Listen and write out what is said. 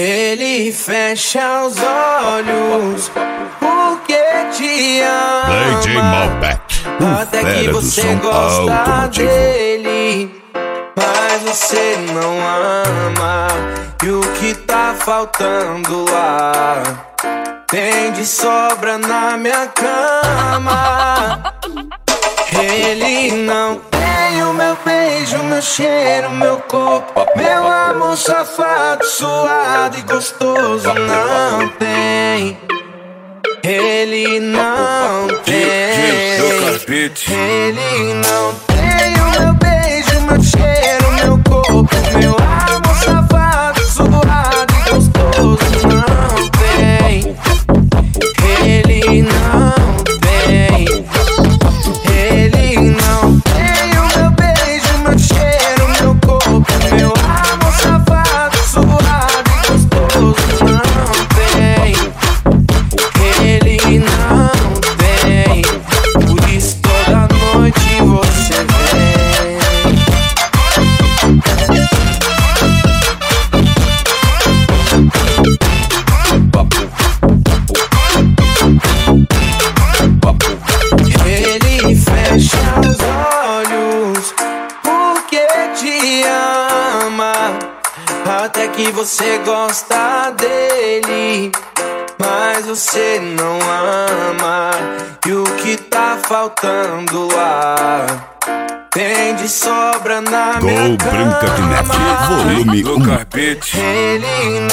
Ele fecha os olhos porque te ama, DJ Malbec, até que fera do você som gosta automotivo. dele, mas você não ama. E o que tá faltando lá tem de sobra na minha cama. Ele não tem o meu beijo, meu cheiro, meu corpo, meu amor safado, suado e gostoso. Não tem. Ele não tem. Ele não tem o meu beijo, meu cheiro, meu corpo, meu amor safado, suado e gostoso. Não tem. Ele não tem. Ele não tem o meu beijo, meu cheiro, meu corpo, meu amor safado, suado e gostoso. Não tem. Ele não tem. Por isso toda noite você vem. Ele fecha os olhos porque te ama, até que você gosta dele, mas você não ama. E o que tá faltando lá tem de sobra na minha Gol cama. Branca de Neve, volume 1. Ele